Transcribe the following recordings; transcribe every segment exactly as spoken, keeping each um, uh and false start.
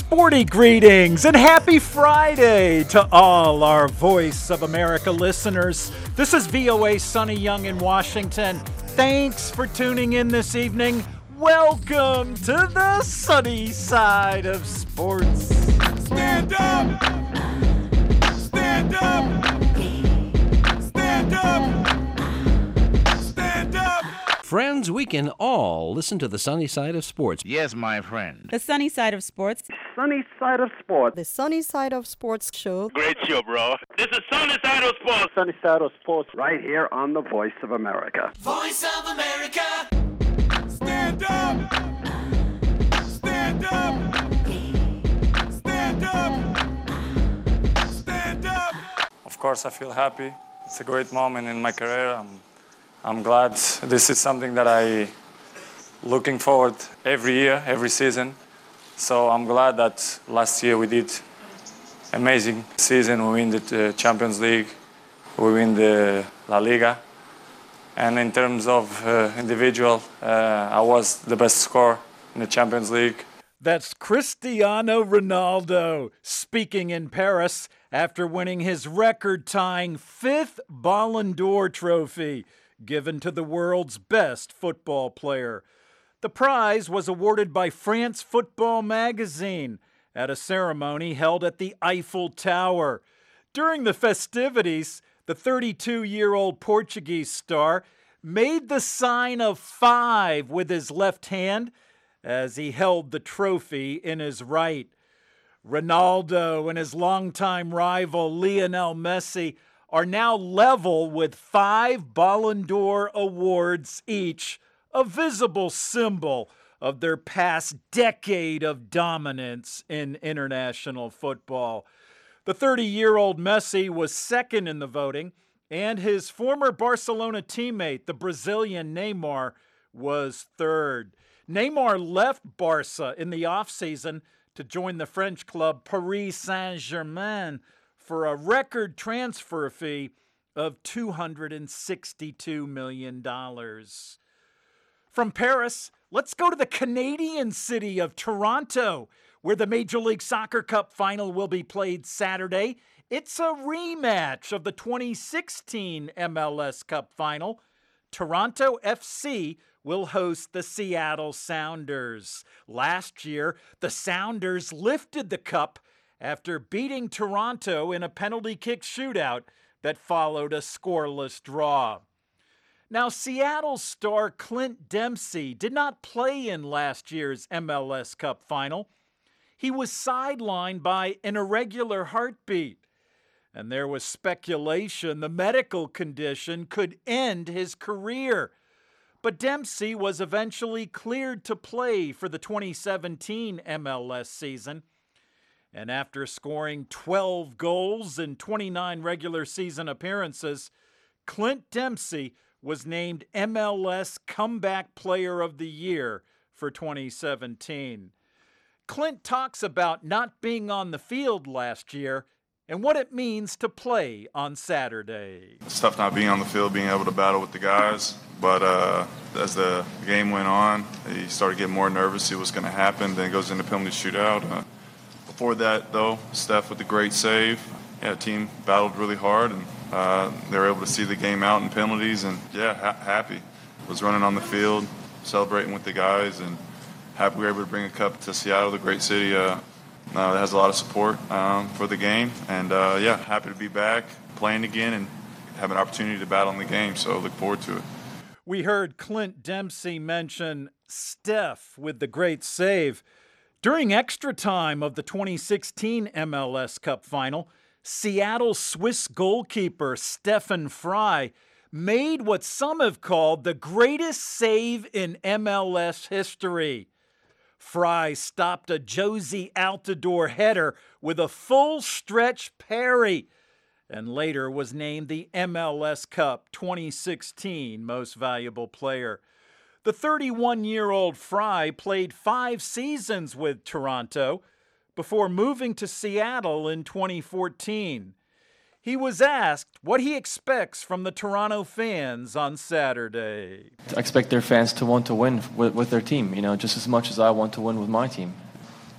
Sporty greetings and happy Friday to all our Voice of America listeners. This is V O A Sonny Young in Washington. Thanks for tuning in this evening. Welcome to the sunny side of sports. Stand up! Stand up! Stand up! Stand up! Friends, we can all listen to the sunny side of sports. Yes, my friend. The sunny side of sports. Sunny side of sports. The Sunny Side of Sports show. Great show, bro. This is Sunny Side of Sports. Sunny side of sports right here on the Voice of America. Voice of America! Stand up! Stand up! Stand up! Stand up! Of course, I feel happy. It's a great moment in my career. I'm, I'm glad this is something that I looking forward every year, every season. So I'm glad that last year we did amazing season. We win the uh, Champions League, we win the La Liga. And in terms of uh, individual, uh, I was the best scorer in the Champions League. That's Cristiano Ronaldo speaking in Paris after winning his record-tying fifth Ballon d'Or trophy given to the world's best football player. The prize was awarded by France Football Magazine at a ceremony held at the Eiffel Tower. During the festivities, the thirty-two-year-old Portuguese star made the sign of five with his left hand as he held the trophy in his right. Ronaldo and his longtime rival Lionel Messi are now level with five Ballon d'Or awards each, a visible symbol of their past decade of dominance in international football. The thirty-year-old Messi was second in the voting, and his former Barcelona teammate, the Brazilian Neymar, was third. Neymar left Barca in the offseason to join the French club Paris Saint-Germain for a record transfer fee of two hundred sixty-two million dollars. From Paris, let's go to the Canadian city of Toronto, where the Major League Soccer Cup final will be played Saturday. It's a rematch of the twenty sixteen M L S Cup final. Toronto F C will host the Seattle Sounders. Last year, the Sounders lifted the cup after beating Toronto in a penalty kick shootout that followed a scoreless draw. Now, Seattle star Clint Dempsey did not play in last year's M L S Cup final. He was sidelined by an irregular heartbeat, and there was speculation the medical condition could end his career. But Dempsey was eventually cleared to play for the twenty seventeen M L S season. And after scoring twelve goals in twenty-nine regular season appearances, Clint Dempsey was named M L S Comeback Player of the Year for twenty seventeen. Clint talks about not being on the field last year and what it means to play on Saturday. It's tough not being on the field, being able to battle with the guys. But uh, as the game went on, he started getting more nervous. See what's going to happen. Then it goes into penalty shootout. Uh, before that, though, Steph with a great save. Yeah, the team battled really hard, and uh, they were able to see the game out in penalties. And, yeah, ha- happy. Was running on the field, celebrating with the guys, and happy we were able to bring a cup to Seattle, the great city uh, uh, that has a lot of support um, for the game. And, uh, yeah, happy to be back, playing again, and have an opportunity to battle in the game. So look forward to it. We heard Clint Dempsey mention Steph with the great save. During extra time of the twenty sixteen M L S Cup final, Seattle Swiss goalkeeper Stefan Frei made what some have called the greatest save in M L S history. Frei stopped a Jozy Altidore header with a full stretch parry, and later was named the M L S Cup twenty sixteen Most Valuable Player. The thirty-one-year-old Frei played five seasons with Toronto before moving to Seattle in twenty fourteen. He was asked what he expects from the Toronto fans on Saturday. I expect their fans to want to win with, with their team, you know, just as much as I want to win with my team.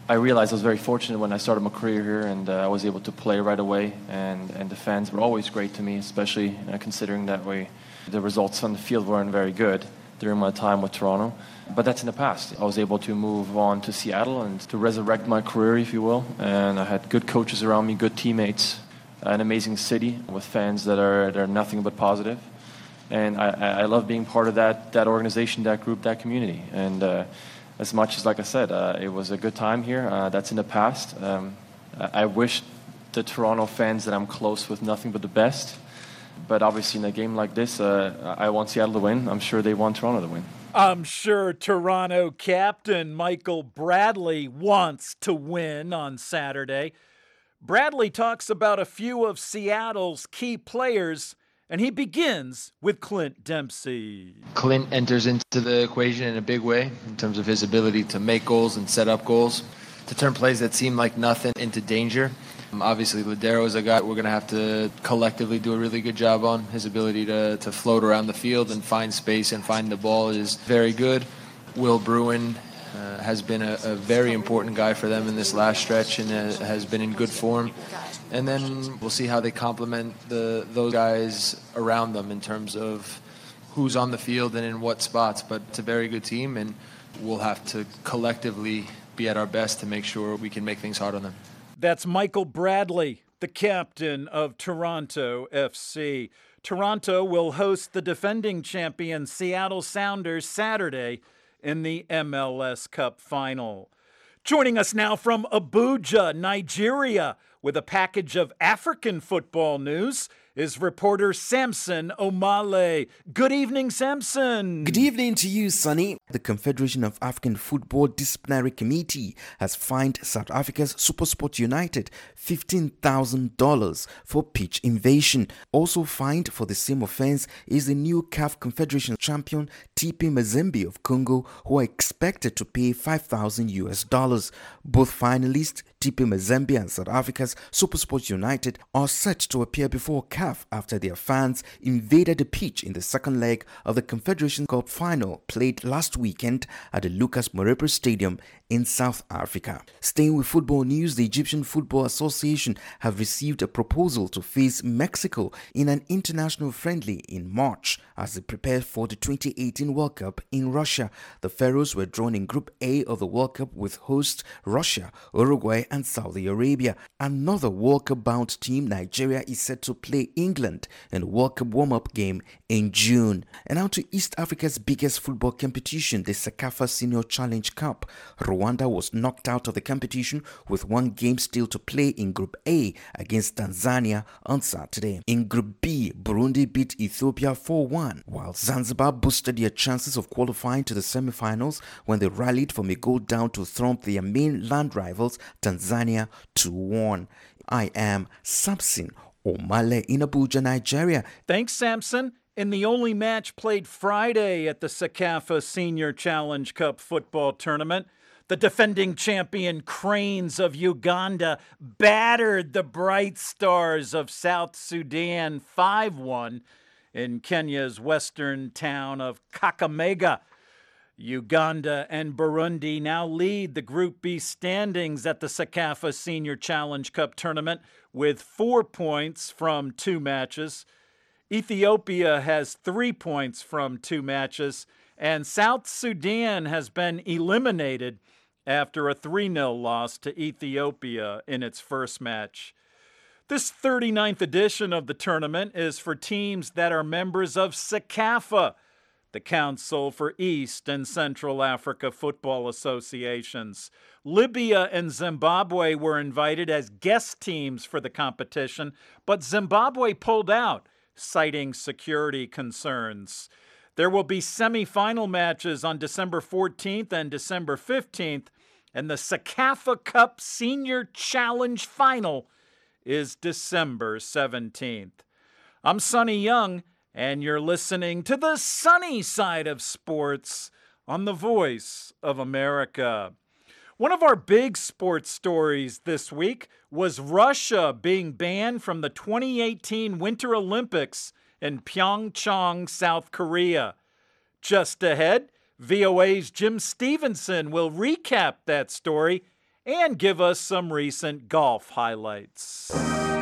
I realized I was very fortunate when I started my career here, and uh, I was able to play right away, and, and the fans were always great to me, especially uh, considering that we, the results on the field weren't very good during my time with Toronto. But that's in the past. I was able to move on to Seattle and to resurrect my career, if you will, and I had good coaches around me, good teammates, an amazing city with fans that are, that are nothing but positive. And I, I love being part of that, that organization, that group, that community. And uh, as much as, like I said, uh, it was a good time here, uh, that's in the past. Um, I, I wish the Toronto fans that I'm close with nothing but the best. But obviously in a game like this, uh, I want Seattle to win. I'm sure they want Toronto to win. I'm sure Toronto captain Michael Bradley wants to win on Saturday. Bradley talks about a few of Seattle's key players, and he begins with Clint Dempsey. Clint enters into the equation in a big way in terms of his ability to make goals and set up goals, to turn plays that seem like nothing into danger. Um, obviously, Lodeiro is a guy we're going to have to collectively do a really good job on. His ability to, to float around the field and find space and find the ball is very good. Will Bruin uh, has been a, a very important guy for them in this last stretch and uh, has been in good form. And then we'll see how they complement the those guys around them in terms of who's on the field and in what spots. But it's a very good team, and we'll have to collectively be at our best to make sure we can make things hard on them. That's Michael Bradley, the captain of Toronto F C. Toronto will host the defending champion Seattle Sounders Saturday in the M L S Cup Final. Joining us now from Abuja, Nigeria, with a package of African football news is reporter Samson Omale. Good evening, Samson. Good evening to you, Sonny. The Confederation of African Football Disciplinary Committee has fined South Africa's SuperSport United fifteen thousand dollars for pitch invasion. Also fined for the same offense is the new C A F Confederation champion T P Mazembe of Congo, who are expected to pay five thousand U S dollars. Both finalists, T P Mazembe and South Africa's SuperSport United, are set to appear before C A F after their fans invaded the pitch in the second leg of the Confederation Cup final played last weekend at the Lucas Moreira Stadium in South Africa. Staying with football news, the Egyptian Football Association have received a proposal to face Mexico in an international friendly in March as they prepare for the twenty eighteen World Cup in Russia. The Pharaohs were drawn in Group A of the World Cup with hosts Russia, Uruguay and Saudi Arabia. Another World Cup bound team, Nigeria, is set to play England in the World Cup warm-up game in June. And now to East Africa's biggest football competition, the CECAFA Senior Challenge Cup. Rwanda was knocked out of the competition with one game still to play in Group A against Tanzania on Saturday. In Group B, Burundi beat Ethiopia four one, while Zanzibar boosted their chances of qualifying to the semi-finals when they rallied from a goal down to thump their main land rivals Tanzania two one. I am Samson Omale in Abuja, Nigeria. Thanks, Samson. In the only match played Friday at the CECAFA Senior Challenge Cup football tournament, the defending champion Cranes of Uganda battered the Bright Stars of South Sudan five one in Kenya's western town of Kakamega. Uganda and Burundi now lead the Group B standings at the CECAFA Senior Challenge Cup tournament with four points from two matches. Ethiopia has three points from two matches, and South Sudan has been eliminated after a three nil loss to Ethiopia in its first match. This thirty-ninth edition of the tournament is for teams that are members of CECAFA, the Council for East and Central Africa Football Associations. Libya and Zimbabwe were invited as guest teams for the competition, but Zimbabwe pulled out, citing security concerns. There will be semi-final matches on December fourteenth and December fifteenth, and the CECAFA Cup Senior Challenge Final is December seventeenth. I'm Sonny Young, and you're listening to the sunny side of sports on the Voice of America. One of our big sports stories this week was Russia being banned from the twenty eighteen Winter Olympics in Pyeongchang, South Korea. Just ahead, V O A's Jim Stevenson will recap that story and give us some recent golf highlights.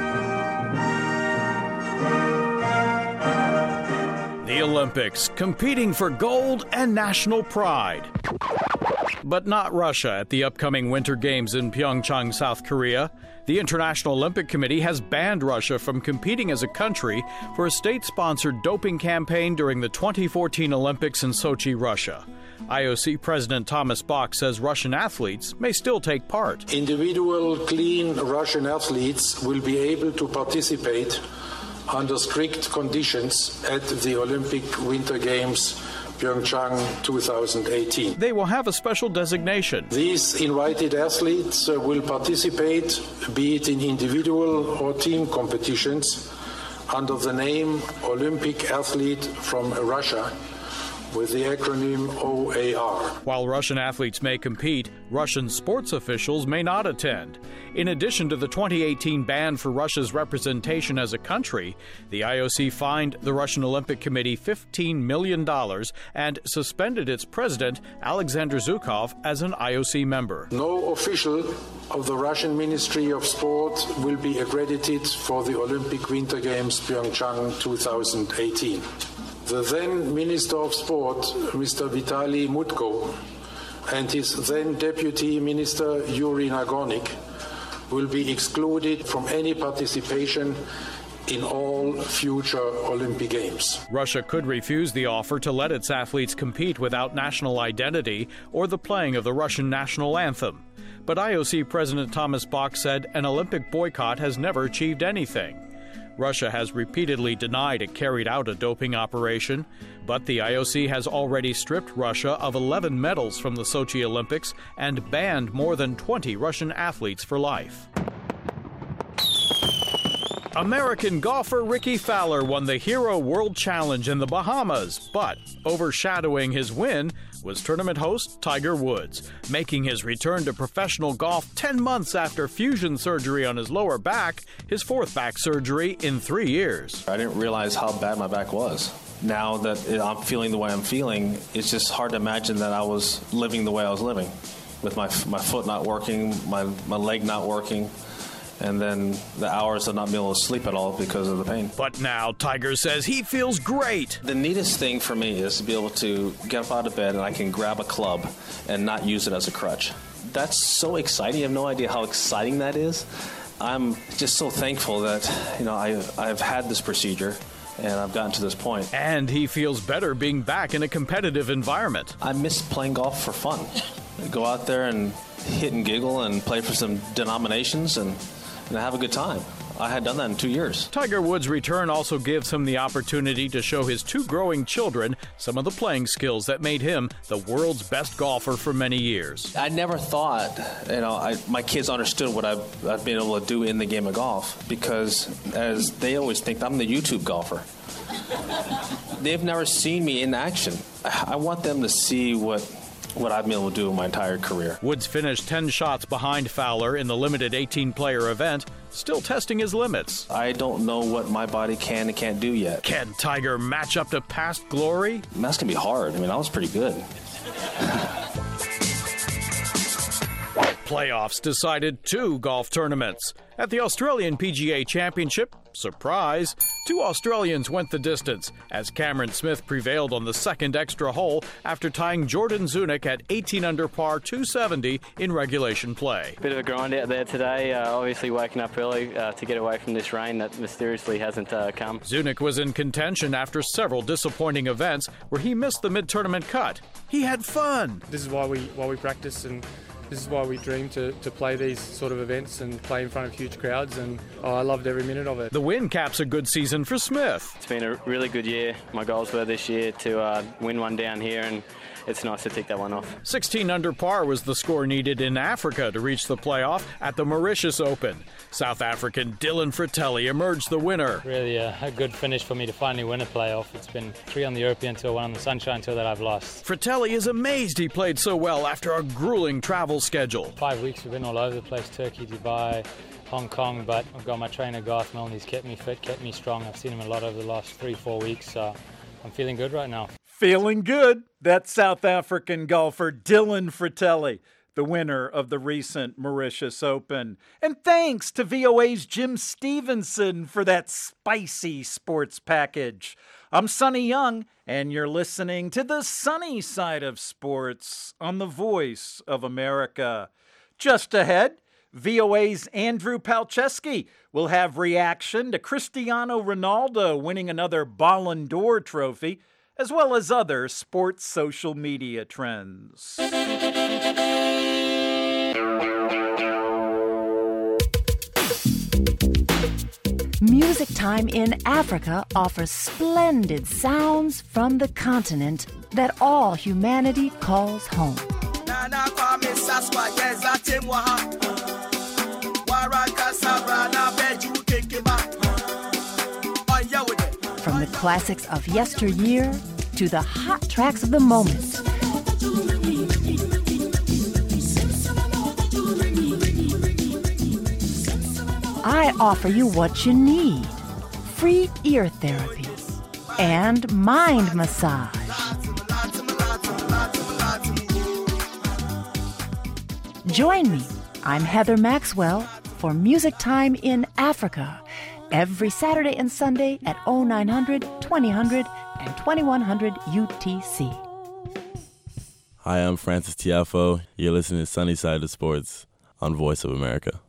The Olympics, competing for gold and national pride. But not Russia at the upcoming Winter Games in Pyeongchang, South Korea. The International Olympic Committee has banned Russia from competing as a country for a state-sponsored doping campaign during the twenty fourteen Olympics in Sochi, Russia. I O C President Thomas Bach says Russian athletes may still take part. Individual clean Russian athletes will be able to participate under strict conditions at the Olympic Winter Games Pyeongchang two thousand eighteen. They will have a special designation. These invited athletes uh, will participate, be it in individual or team competitions, under the name Olympic Athlete from Russia, with the acronym O A R. While Russian athletes may compete, Russian sports officials may not attend. In addition to the twenty eighteen ban for Russia's representation as a country, the I O C fined the Russian Olympic Committee fifteen million dollars and suspended its president, Alexander Zhukov, as an I O C member. No official of the Russian Ministry of Sport will be accredited for the Olympic Winter Games Pyeongchang two thousand eighteen. The then Minister of Sport, Mister Vitaly Mutko, and his then Deputy Minister, Yuri Nagornik, will be excluded from any participation in all future Olympic Games. Russia could refuse the offer to let its athletes compete without national identity or the playing of the Russian national anthem. But I O C President Thomas Bach said an Olympic boycott has never achieved anything. Russia has repeatedly denied it carried out a doping operation, but the I O C has already stripped Russia of eleven medals from the Sochi Olympics and banned more than twenty Russian athletes for life. American golfer Rickie Fowler won the Hero World Challenge in the Bahamas, but overshadowing his win was tournament host Tiger Woods, making his return to professional golf ten months after fusion surgery on his lower back, his fourth back surgery in three years. I didn't realize how bad my back was. Now that I'm feeling the way I'm feeling, it's just hard to imagine that I was living the way I was living, with my my foot not working, my, my leg not working, and then the hours of not being able to sleep at all because of the pain. But now Tiger says he feels great. The neatest thing for me is to be able to get up out of bed and I can grab a club and not use it as a crutch. That's so exciting. You have no idea how exciting that is. I'm just so thankful that, you know, I, I've had this procedure and I've gotten to this point. And he feels better being back in a competitive environment. I miss playing golf for fun. Go out there and hit and giggle and play for some denominations and and have a good time. I had done that in two years. Tiger Woods' return also gives him the opportunity to show his two growing children some of the playing skills that made him the world's best golfer for many years. I never thought, you know, I, my kids understood what I've, I've been able to do in the game of golf, because as they always think, I'm the YouTube golfer. They've never seen me in action. I want them to see what what I've been able to do in my entire career. Woods finished ten shots behind Fowler in the limited eighteen-player event, still testing his limits. I don't know what my body can and can't do yet. Can Tiger match up to past glory? That's going to be hard. I mean, I was pretty good. Playoffs decided two golf tournaments. At the Australian P G A Championship, surprise, two Australians went the distance as Cameron Smith prevailed on the second extra hole after tying Jordan Zunick at eighteen under par two seventy in regulation play. Bit of a grind out there today, uh, obviously waking up early uh, to get away from this rain that mysteriously hasn't uh, come. Zunick was in contention after several disappointing events where he missed the mid-tournament cut. He had fun. This is why we why we practice, and this is why we dream to, to play these sort of events and play in front of huge crowds, and oh, I loved every minute of it. The win caps a good season for Smith. It's been a really good year. My goals were this year to uh, win one down here, and it's nice to tick that one off. sixteen under par was the score needed in Africa to reach the playoff at the Mauritius Open. South African Dylan Fratelli emerged the winner. Really a, a good finish for me to finally win a playoff. It's been three on the European Tour, one on the Sunshine Tour that I've lost. Fratelli is amazed he played so well after a grueling travel schedule. Five weeks we've been all over the place, Turkey, Dubai, Hong Kong, but I've got my trainer Garth Milne. He's kept me fit, kept me strong. I've seen him a lot over the last three, four weeks, so I'm feeling good right now. Feeling good. That's South African golfer Dylan Fratelli. the winner of the recent Mauritius Open. And thanks to V O A's Jim Stevenson for that spicy sports package. I'm Sonny Young, and you're listening to the sunny side of sports on the Voice of America. Just ahead, V O A's Andrew Palczewski will have reaction to Cristiano Ronaldo winning another Ballon d'Or trophy, as well as other sports social media trends. Music Time in Africa offers splendid sounds from the continent that all humanity calls home. From the classics of yesteryear to the hot tracks of the moment. I offer you what you need. Free ear therapy and mind massage. Join me. I'm Heather Maxwell for Music Time in Africa every Saturday and Sunday at oh nine hundred, twenty hundred, and twenty-one hundred U T C. Hi, I'm Francis Tiafo. You're listening to Sunny Side of Sports on Voice of America.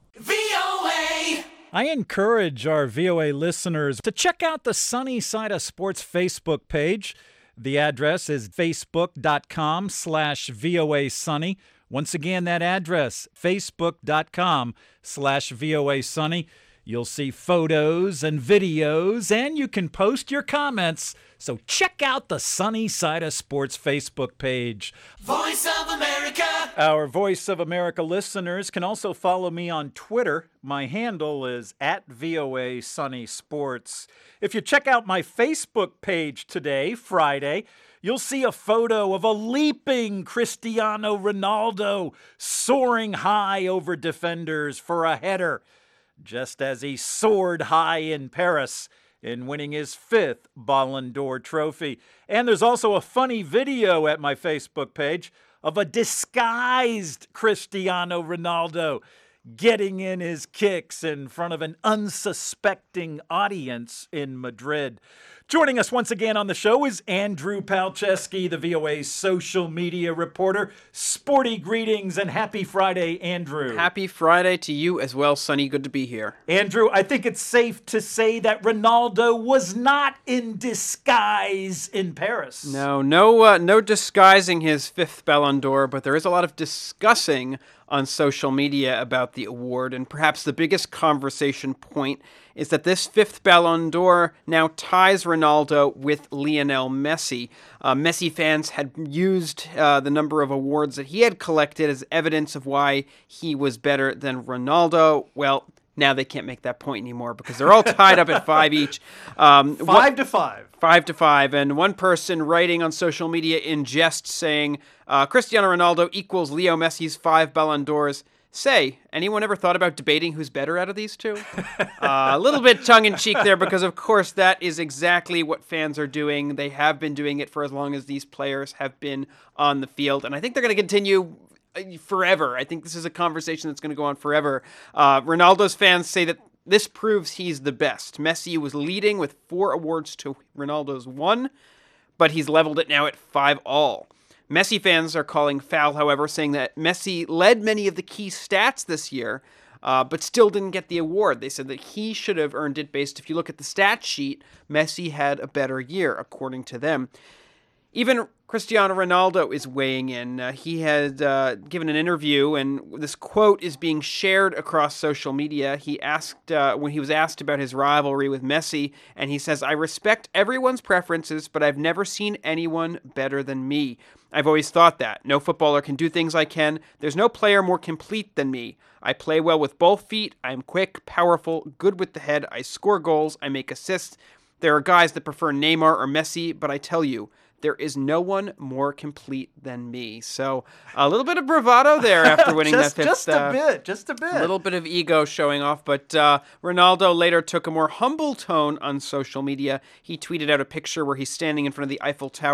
I encourage our V O A listeners to check out the Sunny Side of Sports Facebook page. The address is facebook.com slash VOA Sunny. Once again, that address, facebook.com slash VOA Sunny. You'll see photos and videos, and you can post your comments. So check out the Sunny Side of Sports Facebook page. Voice of America. Our Voice of America listeners can also follow me on Twitter. My handle is at V O A Sunny Sports. If you check out my Facebook page today, Friday, you'll see a photo of a leaping Cristiano Ronaldo soaring high over defenders for a header, just as he soared high in Paris in winning his fifth Ballon d'Or trophy. And there's also a funny video at my Facebook page of a disguised Cristiano Ronaldo getting in his kicks in front of an unsuspecting audience in Madrid. Joining us once again on the show is Andrew Palczewski, the V O A's social media reporter. Sporty greetings and happy Friday, Andrew. Happy Friday to you as well, Sonny. Good to be here. Andrew, I think it's safe to say that Ronaldo was not in disguise in Paris. No, no, uh, no disguising his fifth Ballon d'Or, but there is a lot of discussing on social media about the award, and perhaps the biggest conversation point is that this fifth Ballon d'Or now ties Ronaldo with Lionel Messi. Uh, Messi fans had used uh, the number of awards that he had collected as evidence of why he was better than Ronaldo. Well, now they can't make that point anymore because they're all tied up at five each. Um, five what, to five. Five to five. And one person writing on social media in jest saying, uh, Cristiano Ronaldo equals Leo Messi's five Ballon d'Ors. Say, anyone ever thought about debating who's better out of these two? uh, a little bit tongue-in-cheek there because, of course, that is exactly what fans are doing. They have been doing it for as long as these players have been on the field. And I think they're going to continue forever. I think this is a conversation that's going to go on forever. Uh, Ronaldo's fans say that this proves he's the best. Messi was leading with four awards to Ronaldo's one, but he's leveled it now at five all. Messi fans are calling foul, however, saying that Messi led many of the key stats this year, uh, but still didn't get the award. They said that he should have earned it based, if you look at the stat sheet, Messi had a better year, according to them. Even Cristiano Ronaldo is weighing in. Uh, he had uh, given an interview, and this quote is being shared across social media. He asked, uh, when he was asked about his rivalry with Messi, and he says, "I respect everyone's preferences, but I've never seen anyone better than me. I've always thought that. No footballer can do things I can. There's no player more complete than me. I play well with both feet. I'm quick, powerful, good with the head. I score goals. I make assists. There are guys that prefer Neymar or Messi, but I tell you, there is no one more complete than me." So a little bit of bravado there after winning just, that fifth. Just a uh, bit, just a bit. A little bit of ego showing off. But uh, Ronaldo later took a more humble tone on social media. He tweeted out a picture where he's standing in front of the Eiffel Tower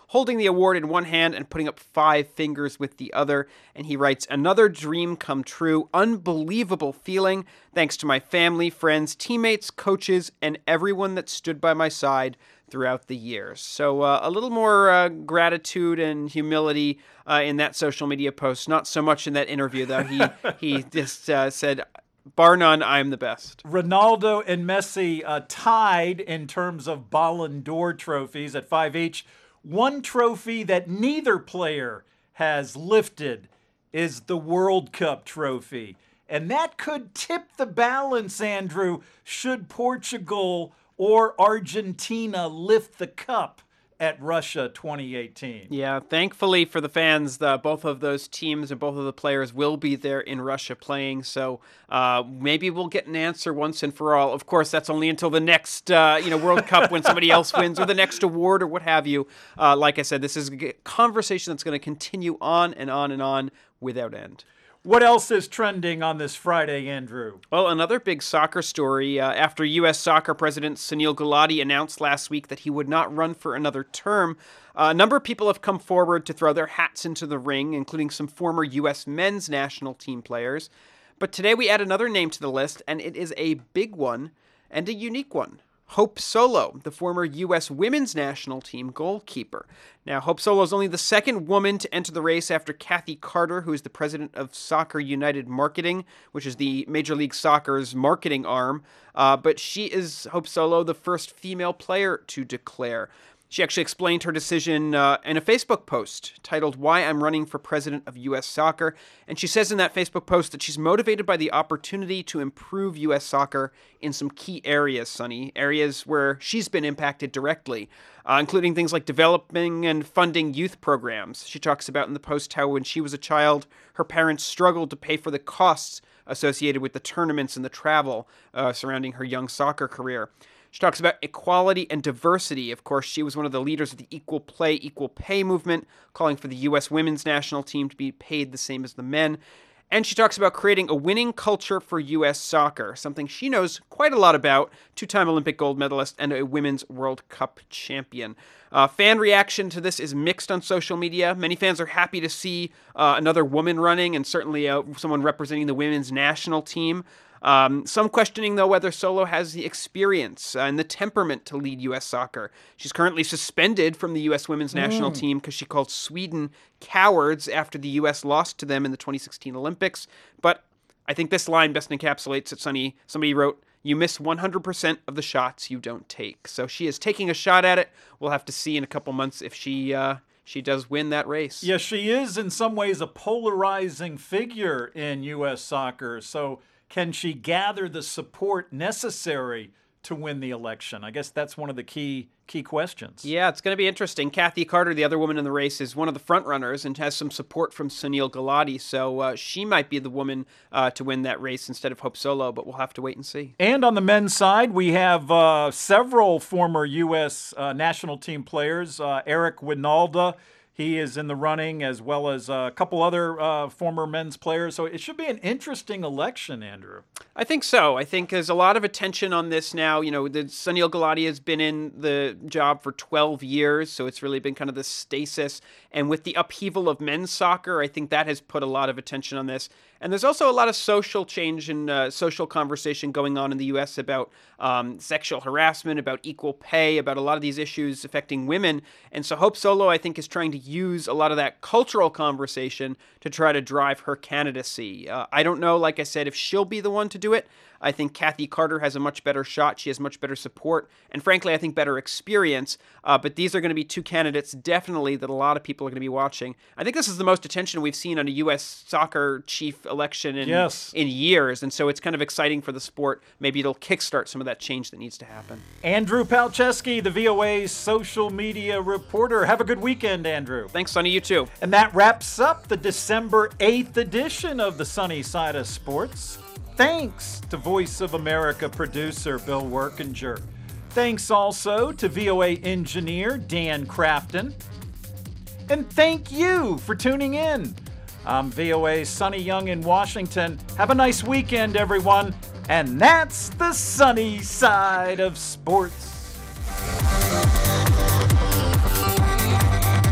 holding the award in one hand and putting up five fingers with the other. And he writes, "Another dream come true. Unbelievable feeling. Thanks to my family, friends, teammates, coaches, and everyone that stood by my side throughout the years." So uh, a little more uh, gratitude and humility uh, in that social media post. Not so much in that interview, though. He, he just uh, said, bar none, I'm the best. Ronaldo and Messi uh, tied in terms of Ballon d'Or trophies at five each. One trophy that neither player has lifted is the World Cup trophy. And that could tip the balance, Andrew, should Portugal or Argentina lift the cup at Russia twenty eighteen. Yeah, thankfully for the fans, the, both of those teams and both of the players will be there in Russia playing, so uh, maybe we'll get an answer once and for all. Of course, that's only until the next uh, you know, World Cup when somebody else wins, or the next award, or what have you. Uh, like I said, this is a conversation that's going to continue on and on and on without end. What else is trending on this Friday, Andrew? Well, another big soccer story. Uh, after U S Soccer President Sunil Gulati announced last week that he would not run for another term, uh, a number of people have come forward to throw their hats into the ring, including some former U S men's national team players. But today we add another name to the list, and it is a big one and a unique one. Hope Solo, the former U S women's national team goalkeeper. Now, Hope Solo is only the second woman to enter the race after Kathy Carter, who is the president of Soccer United Marketing, which is the Major League Soccer's marketing arm. Uh, but she is, Hope Solo, the first female player to declare. She actually explained her decision uh, in a Facebook post titled "Why I'm Running for President of U S Soccer." And she says in that Facebook post that she's motivated by the opportunity to improve U S soccer in some key areas, Sonny, areas where she's been impacted directly, uh, including things like developing and funding youth programs. She talks about in the post how when she was a child, her parents struggled to pay for the costs associated with the tournaments and the travel uh, surrounding her young soccer career. She talks about equality and diversity. Of course, she was one of the leaders of the Equal Play, Equal Pay movement, calling for the U S women's national team to be paid the same as the men. And she talks about creating a winning culture for U S soccer, something she knows quite a lot about, two-time Olympic gold medalist and a Women's World Cup champion. Uh, fan reaction to this is mixed on social media. Many fans are happy to see uh, another woman running, and certainly uh, someone representing the women's national team. Um, some questioning, though, whether Solo has the experience uh, and the temperament to lead U S soccer. She's currently suspended from the U S women's mm. national team because she called Sweden cowards after the U S lost to them in the twenty sixteen Olympics. But I think this line best encapsulates it, Sonny. Somebody wrote, "You miss one hundred percent of the shots you don't take." So she is taking a shot at it. We'll have to see in a couple months if she... Uh, She does win that race. Yes, she is in some ways a polarizing figure in U S soccer. So can she gather the support necessary to win the election? I guess that's one of the key key questions. Yeah, it's going to be interesting. Kathy Carter, the other woman in the race, is one of the front runners and has some support from Sunil Gulati. So uh, she might be the woman uh, to win that race instead of Hope Solo, but we'll have to wait and see. And on the men's side, we have uh, several former U S uh, national team players. Uh, Eric Winalda, he is in the running, as well as a couple other uh, former men's players. So it should be an interesting election, Andrew. I think so. I think there's a lot of attention on this now. You know, the Sunil Gulati has been in the job for twelve years, so it's really been kind of this stasis. And with the upheaval of men's soccer, I think that has put a lot of attention on this. And there's also a lot of social change and uh, social conversation going on in the U S about um, sexual harassment, about equal pay, about a lot of these issues affecting women. And so Hope Solo, I think, is trying to use a lot of that cultural conversation to try to drive her candidacy. Uh, I don't know, like I said, if she'll be the one to do it. I think Kathy Carter has a much better shot. She has much better support, and frankly, I think better experience. Uh, but these are going to be two candidates, definitely, that a lot of people are going to be watching. I think this is the most attention we've seen on a U S soccer chief election in, yes. in years, and so it's kind of exciting for the sport. Maybe it'll kickstart some of that change that needs to happen. Andrew Palczewski, the V O A's social media reporter. Have a good weekend, Andrew. Thanks, Sonny. You too. And that wraps up the December eighth edition of the Sunny Side of Sports. Thanks to Voice of America producer Bill Workinger. Thanks also to V O A engineer Dan Crafton. And thank you for tuning in. I'm V O A's Sonny Young in Washington. Have a nice weekend, everyone. And that's the Sunny Side of Sports.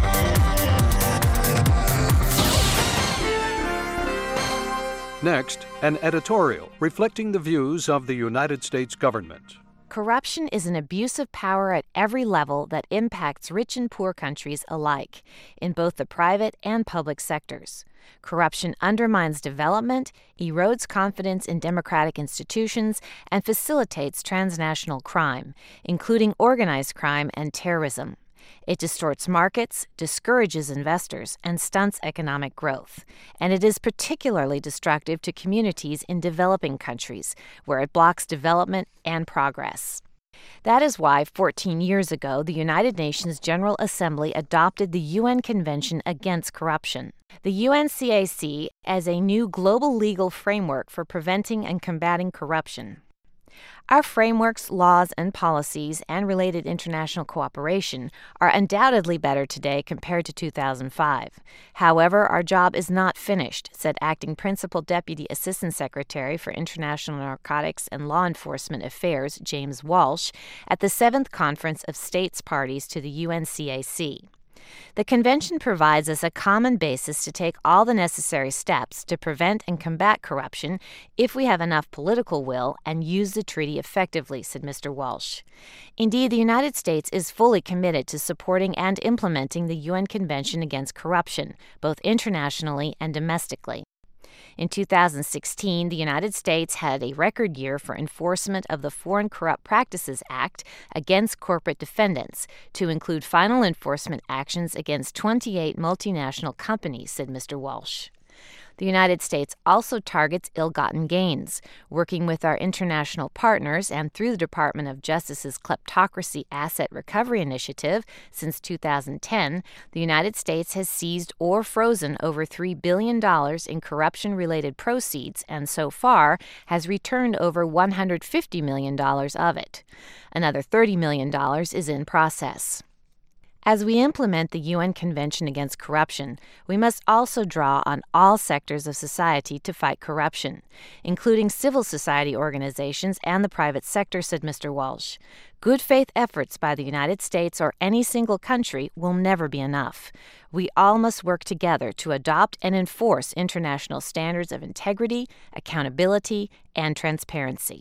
Next, an editorial reflecting the views of the United States government. Corruption is an abuse of power at every level that impacts rich and poor countries alike, in both the private and public sectors. Corruption undermines development, erodes confidence in democratic institutions, and facilitates transnational crime, including organized crime and terrorism. It distorts markets, discourages investors, and stunts economic growth. And it is particularly destructive to communities in developing countries, where it blocks development and progress. That is why, fourteen years ago, the United Nations General Assembly adopted the U N Convention Against Corruption. The U N C A C as a new global legal framework for preventing and combating corruption. Our frameworks, laws, and policies, and related international cooperation are undoubtedly better today compared to two thousand five. However, our job is not finished, said Acting Principal Deputy Assistant Secretary for International Narcotics and Law Enforcement Affairs, James Walsh, at the seventh Conference of States Parties to the U N C A C. The convention provides us a common basis to take all the necessary steps to prevent and combat corruption if we have enough political will and use the treaty effectively, said Mister Walsh. Indeed, the United States is fully committed to supporting and implementing the U N Convention Against Corruption, both internationally and domestically. In two thousand sixteen, the United States had a record year for enforcement of the Foreign Corrupt Practices Act against corporate defendants, to include final enforcement actions against twenty-eight multinational companies, said Mister Walsh. The United States also targets ill-gotten gains. Working with our international partners and through the Department of Justice's Kleptocracy Asset Recovery Initiative since two thousand ten, the United States has seized or frozen over three billion dollars in corruption-related proceeds and so far has returned over one hundred fifty million dollars of it. Another thirty million dollars is in process. As we implement the U N Convention Against Corruption, we must also draw on all sectors of society to fight corruption, including civil society organizations and the private sector, said Mister Walsh. Good faith efforts by the United States or any single country will never be enough. We all must work together to adopt and enforce international standards of integrity, accountability, and transparency.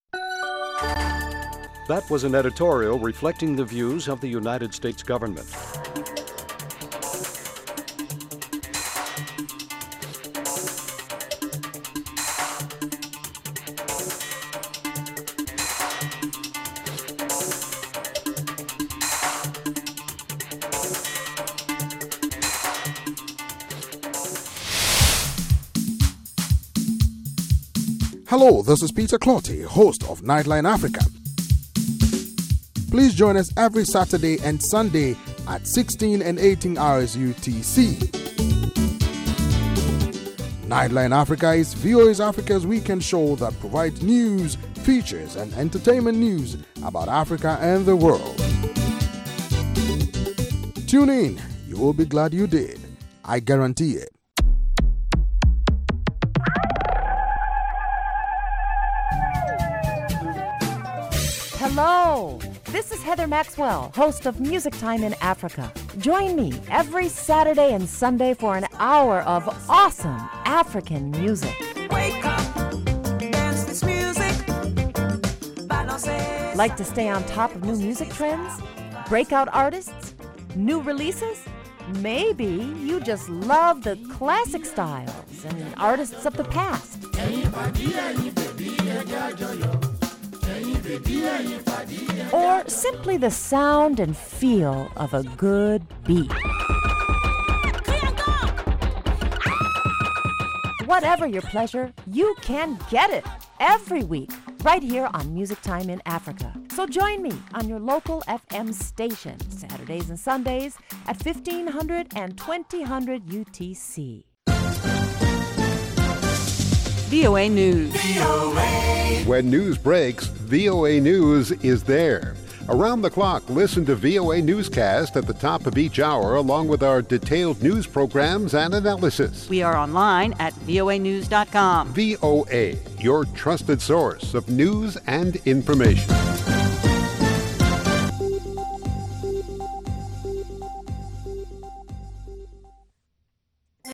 That was an editorial reflecting the views of the United States government. Hello, this is Peter Clotty, host of Nightline Africa. Please join us every Saturday and Sunday at sixteen and eighteen hours U T C. Nightline Africa is V O A's Africa's weekend show that provides news, features, and entertainment news about Africa and the world. Tune in. You will be glad you did. I guarantee it. Hello, this is Heather Maxwell, host of Music Time in Africa. Join me every Saturday and Sunday for an hour of awesome African music. Wake up, dance this music. Like to stay on top of new music trends? Breakout artists? New releases? Maybe you just love the classic styles and artists of the past. Or simply the sound and feel of a good beat. Whatever your pleasure, you can get it every week right here on Music Time in Africa. So join me on your local F M station Saturdays and Sundays at fifteen hundred and twenty hundred U T C. V O A News. V O A. When news breaks, V O A News is there. Around the clock, listen to V O A Newscast at the top of each hour, along with our detailed news programs and analysis. We are online at V O A news dot com. V O A, your trusted source of news and information.